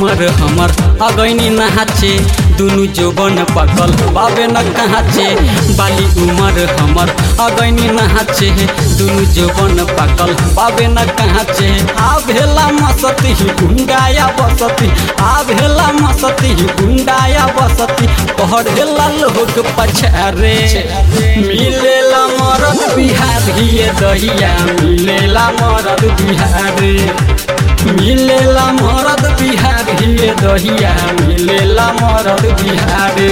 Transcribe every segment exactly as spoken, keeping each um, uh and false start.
उमर हमर अगैनी नहाचे दुनु जोबन पकल बाबे न कहाचे बाली उमर हमर अगैनी नहाचे दुनु जोबन पकल बाबे न कहाचे आ भेला मसती गुंडाया बसती आ भेला मसती गुंडाया बसती पढ़ेला लोग पछारे मिलेला मरद बिहारिए दहिया मिलेला मरद बिहारी मिलेला मरद बिहारिए दहिया मिलेला मरद बिहारी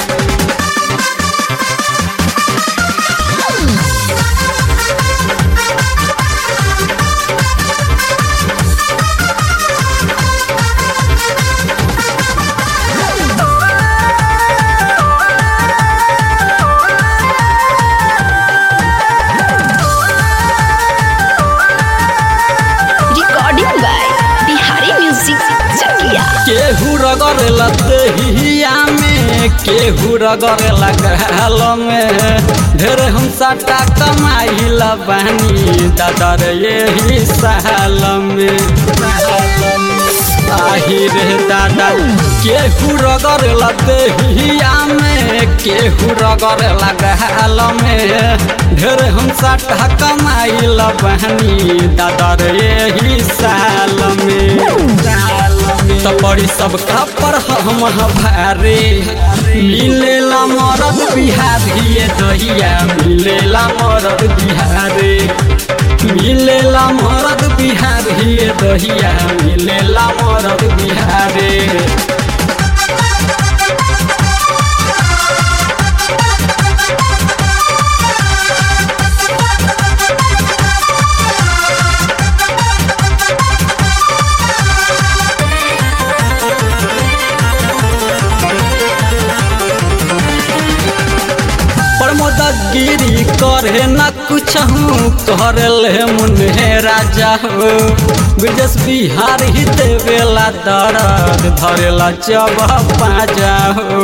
केहू रगड़ लहिया में केहू रगड़ लगल में ढेर हम सटा कमाइल बानी दादर यही साल में आही रे दादा केहू रगड़ लहिया में केहू रगड़ लगल में ढेर हम सटा कमाइल बानी दादर यही साल में तपड़ी सब पर हम भारे मिलेला मरद बिहारिए दहिया मिलेला मरद बिहारे मिलेला मरद बिहारिए दहिया मिलेला मरद बिहारे गिरी करे न कुछ कर ले मुन्हे राजा हो ब्रजेश बिहार ही देवेला दर्द धरेला जब पाजा हो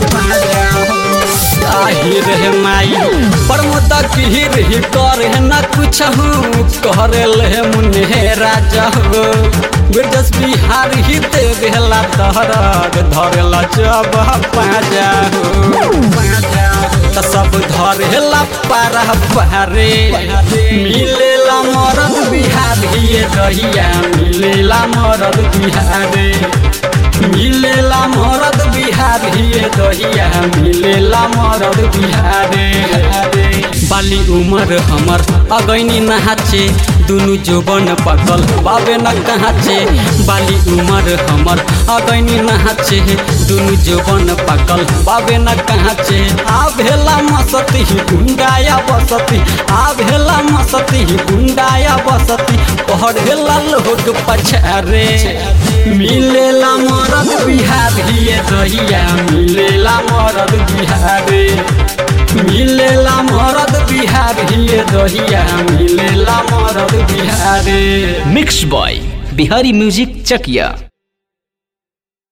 आही रे माई प्रमोद गिरी करे न कुछ कर ले मुन्हे राजा हो ब्रजेश बिहार ही देवेला दर्द धरेला जब पाजा हो सब धरेला पारा पारे मिलेला मरद बिहारिए दहिया मिलेला मरद बिहारे मिलेला मरद बिहारिए दहिया मिलेला मरद बिहारे बाली उमर हमर अगैनी नहाचे दुनु जोबन पकल बाबे न कहाचे बाली उमर हमर अगैनी नहाचे दुनु जोबन पकल बाबे न कहाचे आ भेला मसती गुंडाया बसती आ भेला मसती गुंडाया बसती पढ़ेला लोग पछारे मिलेला मरद बिहारिए दहिया मिलेला मरद बिहारे मिलेला मरद बिहारिए दहिया मिलेला मरद बिहारे मिक्स बॉय बिहारी म्यूजिक चकिया।